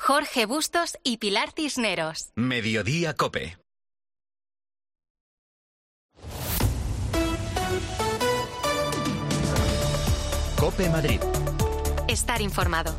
Jorge Bustos y Pilar Cisneros. Mediodía COPE. COPE Madrid. Estar informado.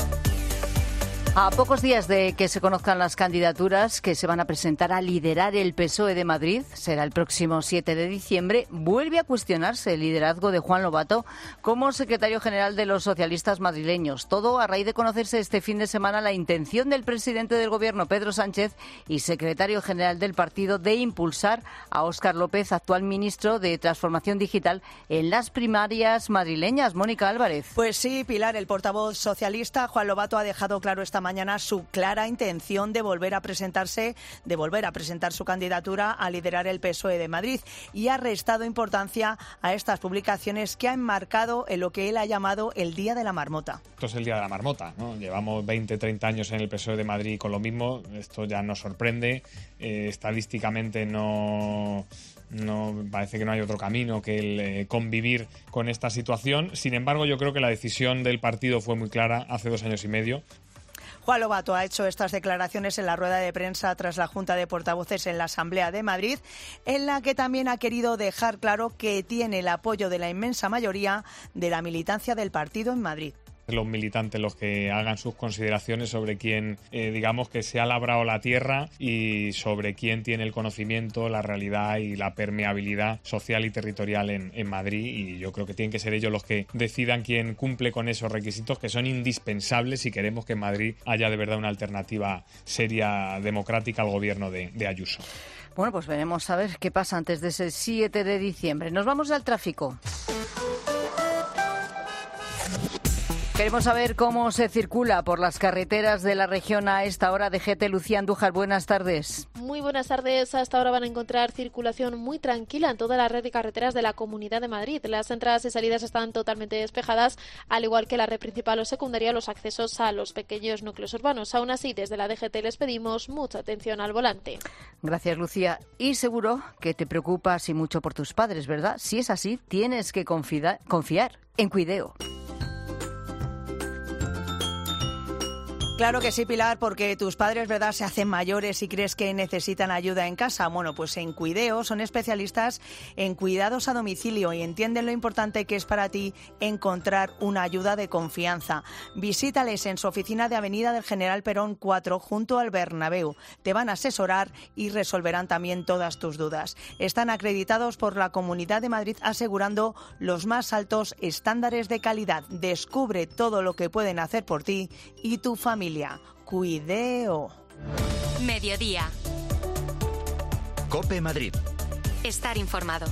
A pocos días de que se conozcan las candidaturas que se van a presentar a liderar el PSOE de Madrid, será el próximo 7 de diciembre, vuelve a cuestionarse el liderazgo de Juan Lobato como secretario general de los socialistas madrileños. Todo a raíz de conocerse este fin de semana la intención del presidente del Gobierno, Pedro Sánchez, y secretario general del partido, de impulsar a Óscar López, actual ministro de Transformación Digital, en las primarias madrileñas. Mónica Álvarez. Pues sí, Pilar, el portavoz socialista, Juan Lobato, ha dejado claro esta mañana su clara intención de volver a presentar su candidatura a liderar el PSOE de Madrid, y ha restado importancia a estas publicaciones que han marcado en lo que él ha llamado el Día de la Marmota. Esto es el Día de la Marmota, ¿no? Llevamos 20, 30 años en el PSOE de Madrid con lo mismo. Esto ya nos sorprende. Estadísticamente no parece que no hay otro camino que el convivir con esta situación. Sin embargo, yo creo que la decisión del partido fue muy clara hace 2 años y medio. Juan Lobato ha hecho estas declaraciones en la rueda de prensa tras la Junta de Portavoces en la Asamblea de Madrid, en la que también ha querido dejar claro que tiene el apoyo de la inmensa mayoría de la militancia del partido en Madrid. Los militantes los que hagan sus consideraciones sobre quién, digamos, que se ha labrado la tierra y sobre quién tiene el conocimiento, la realidad y la permeabilidad social y territorial en Madrid. Y yo creo que tienen que ser ellos los que decidan quién cumple con esos requisitos que son indispensables si queremos que en Madrid haya de verdad una alternativa seria, democrática al gobierno de Ayuso. Bueno, pues veremos a ver qué pasa antes de ese 7 de diciembre. Nos vamos al tráfico. Queremos saber cómo se circula por las carreteras de la región a esta hora. DGT, Lucía Andújar, buenas tardes. Muy buenas tardes. Hasta ahora van a encontrar circulación muy tranquila en toda la red de carreteras de la Comunidad de Madrid. Las entradas y salidas están totalmente despejadas, al igual que la red principal o secundaria, los accesos a los pequeños núcleos urbanos. Aún así, desde la DGT les pedimos mucha atención al volante. Gracias, Lucía. Y seguro que te preocupas y mucho por tus padres, ¿verdad? Si es así, tienes que confiar en Cuideo. Claro que sí, Pilar, porque tus padres, ¿verdad?, se hacen mayores y crees que necesitan ayuda en casa. Bueno, pues en Cuideo son especialistas en cuidados a domicilio y entienden lo importante que es para ti encontrar una ayuda de confianza. Visítales en su oficina de Avenida del General Perón 4, junto al Bernabéu. Te van a asesorar y resolverán también todas tus dudas. Están acreditados por la Comunidad de Madrid, asegurando los más altos estándares de calidad. Descubre todo lo que pueden hacer por ti y tu familia. Cuideo. Mediodía. COPE Madrid. Estar informado.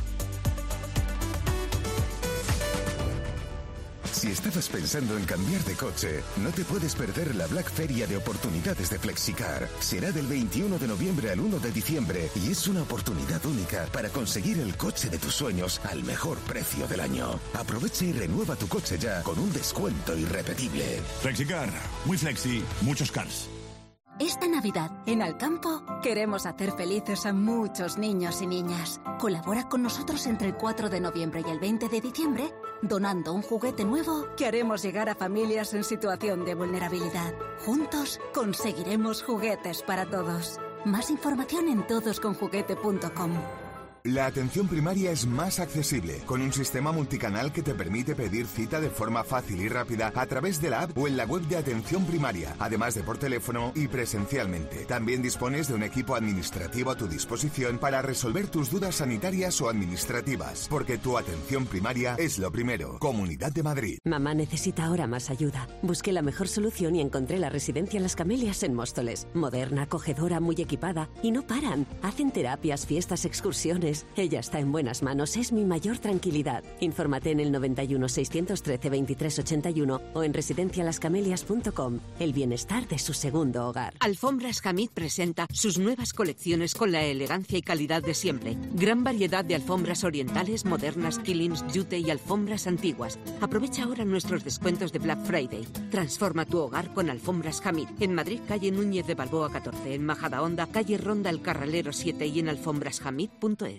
Si estabas pensando en cambiar de coche, no te puedes perder la Black Feria de oportunidades de Flexicar. Será del 21 de noviembre al 1 de diciembre y es una oportunidad única para conseguir el coche de tus sueños al mejor precio del año. Aprovecha y renueva tu coche ya con un descuento irrepetible. Flexicar, muy flexi, muchos cars. Esta Navidad, en Alcampo, queremos hacer felices a muchos niños y niñas. Colabora con nosotros entre el 4 de noviembre y el 20 de diciembre, donando un juguete nuevo que haremos llegar a familias en situación de vulnerabilidad. Juntos conseguiremos juguetes para todos. Más información en todosconjuguete.com. La atención primaria es más accesible, con un sistema multicanal que te permite pedir cita de forma fácil y rápida a través de la app o en la web de atención primaria, además de por teléfono y presencialmente. También dispones de un equipo administrativo a tu disposición para resolver tus dudas sanitarias o administrativas, porque tu atención primaria es lo primero. Comunidad de Madrid. Mamá necesita ahora más ayuda. Busqué la mejor solución y encontré la residencia Las Camelias en Móstoles. Moderna, acogedora, muy equipada. Y no paran. Hacen terapias, fiestas, excursiones. Ella está en buenas manos, es mi mayor tranquilidad. Infórmate en el 91 613 23 81 o en residencialascamelias.com. El bienestar de su segundo hogar. Alfombras Hamid presenta sus nuevas colecciones con la elegancia y calidad de siempre. Gran variedad de alfombras orientales, modernas, killings, yute y alfombras antiguas. Aprovecha ahora nuestros descuentos de Black Friday. Transforma tu hogar con Alfombras Hamid. En Madrid, calle Núñez de Balboa 14. En Majadahonda, calle Ronda El Carralero 7 y en alfombrashamid.es.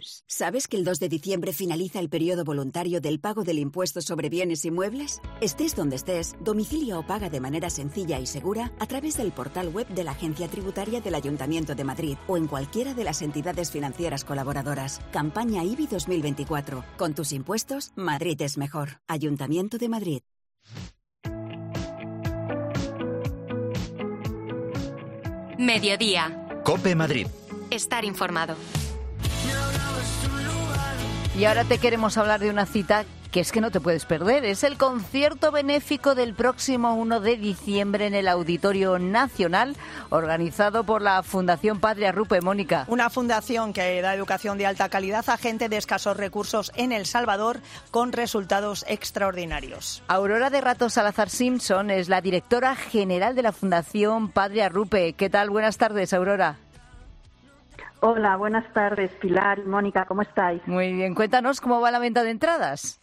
Homes. ¿Sabes que el 2 de diciembre finaliza el periodo voluntario del pago del impuesto sobre bienes inmuebles? Estés donde estés, domicilia o paga de manera sencilla y segura a través del portal web de la Agencia Tributaria del Ayuntamiento de Madrid o en cualquiera de las entidades financieras colaboradoras. Campaña IBI 2024. Con tus impuestos, Madrid es mejor. Ayuntamiento de Madrid. Mediodía. COPE Madrid. Estar informado. Y ahora te queremos hablar de una cita que es que no te puedes perder. Es el concierto benéfico del próximo 1 de diciembre en el Auditorio Nacional, organizado por la Fundación Padre Arrupe. Mónica. Una fundación que da educación de alta calidad a gente de escasos recursos en El Salvador con resultados extraordinarios. Aurora de Rato Salazar Simpson es la directora general de la Fundación Padre Arrupe. ¿Qué tal? Buenas tardes, Aurora. Hola, buenas tardes, Pilar y Mónica, ¿cómo estáis? Muy bien, cuéntanos cómo va la venta de entradas.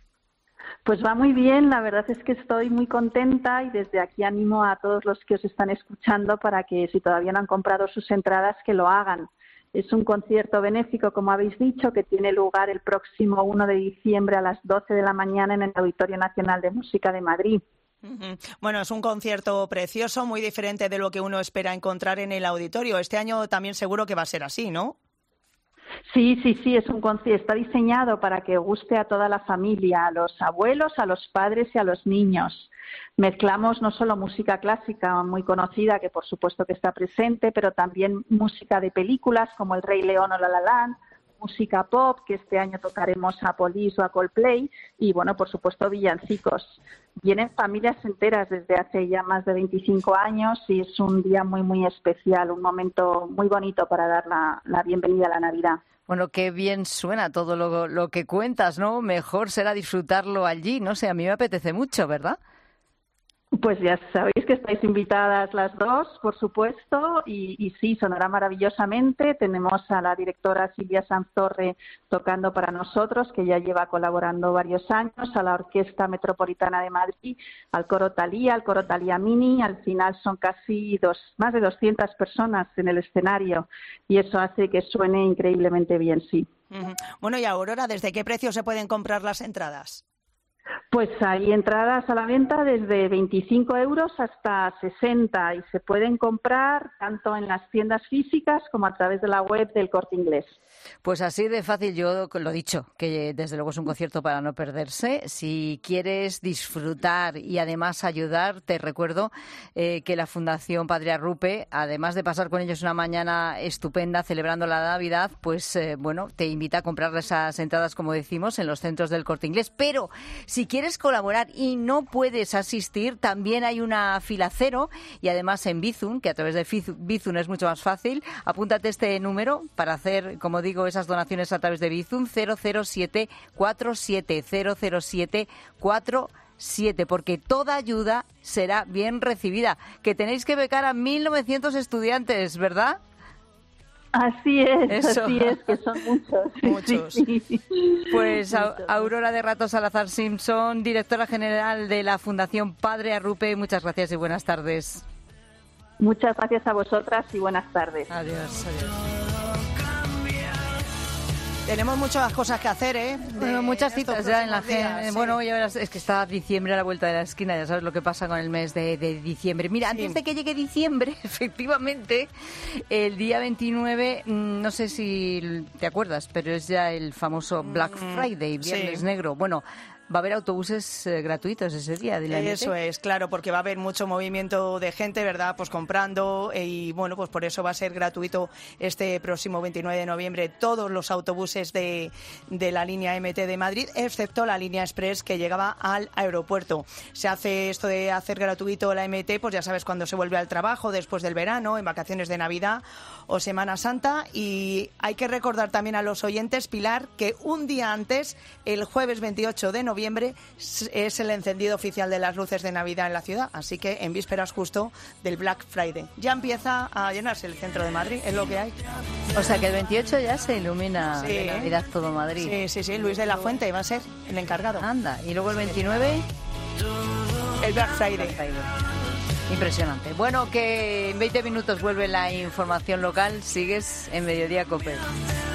Pues va muy bien, la verdad es que estoy muy contenta y desde aquí animo a todos los que os están escuchando para que si todavía no han comprado sus entradas, que lo hagan. Es un concierto benéfico, como habéis dicho, que tiene lugar el próximo 1 de diciembre a las 12 de la mañana en el Auditorio Nacional de Música de Madrid. Bueno, es un concierto precioso, muy diferente de lo que uno espera encontrar en el auditorio. Este año también seguro que va a ser así, ¿no? Sí, es un concierto, está diseñado para que guste a toda la familia, a los abuelos, a los padres y a los niños. Mezclamos no solo música clásica muy conocida, que por supuesto que está presente, pero también música de películas como El Rey León o La La Land, música pop, que este año tocaremos a Police o a Coldplay, y bueno, por supuesto villancicos. Vienen familias enteras desde hace ya más de 25 años y es un día muy, muy especial, un momento muy bonito para dar la bienvenida a la Navidad. Bueno, qué bien suena todo lo que cuentas, ¿no? Mejor será disfrutarlo allí, no sé, a mí me apetece mucho, ¿verdad? Pues ya sabéis que estáis invitadas las dos, por supuesto, y sí, sonará maravillosamente. Tenemos a la directora Silvia Sanzorre tocando para nosotros, que ya lleva colaborando varios años, a la Orquesta Metropolitana de Madrid, al Coro Thalía Mini. Al final son casi más de 200 personas en el escenario y eso hace que suene increíblemente bien, sí. Bueno, y Aurora, ¿desde qué precio se pueden comprar las entradas? Pues hay entradas a la venta desde 25 euros hasta 60 y se pueden comprar tanto en las tiendas físicas como a través de la web del Corte Inglés. Pues así de fácil, yo lo he dicho, que desde luego es un concierto para no perderse. Si quieres disfrutar y además ayudar, te recuerdo que la Fundación Padre Arrupe, además de pasar con ellos una mañana estupenda celebrando la Navidad, pues bueno, te invita a comprar esas entradas, como decimos, en los centros del Corte Inglés. Pero si quieres colaborar y no puedes asistir, también hay una fila cero y además en Bizum, que a través de Bizum es mucho más fácil. Apúntate este número para hacer, como digo, esas donaciones a través de Bizum, 00747 00747, porque toda ayuda será bien recibida. Que tenéis que becar a 1.900 estudiantes, ¿verdad? Así es, que son muchos. Sí. Pues Aurora de Rato Salazar Simpson, directora general de la Fundación Padre Arrupe, muchas gracias y buenas tardes. Muchas gracias a vosotras y buenas tardes. Adiós. Tenemos muchas cosas que hacer, ¿eh? Bueno, muchas citas ya en la agenda. Sí. Bueno, ya verás, es que está diciembre a la vuelta de la esquina, ya sabes lo que pasa con el mes de diciembre. Mira, antes de que llegue diciembre, efectivamente, el día 29, no sé si te acuerdas, pero es ya el famoso Black Friday, Viernes Negro. Bueno, va a haber autobuses gratuitos ese día de la MT. Eso es, claro, porque va a haber mucho movimiento de gente, ¿verdad? Pues comprando y bueno, pues por eso va a ser gratuito este próximo 29 de noviembre todos los autobuses de la línea MT de Madrid, excepto la línea Express que llegaba al aeropuerto. Se hace esto de hacer gratuito la MT, pues ya sabes, cuando se vuelve al trabajo, después del verano, en vacaciones de Navidad o Semana Santa. Y hay que recordar también a los oyentes, Pilar, que un día antes, el jueves 28 de noviembre, es el encendido oficial de las luces de Navidad en la ciudad, así que en vísperas justo del Black Friday. Ya empieza a llenarse el centro de Madrid, es lo que hay. O sea que el 28 ya se ilumina de Navidad todo Madrid. Sí, Luis de la Fuente va a ser el encargado. Anda, y luego el 29... el Black Friday. Impresionante. Bueno, que en 20 minutos vuelve la información local. Sigues en Mediodía COPE.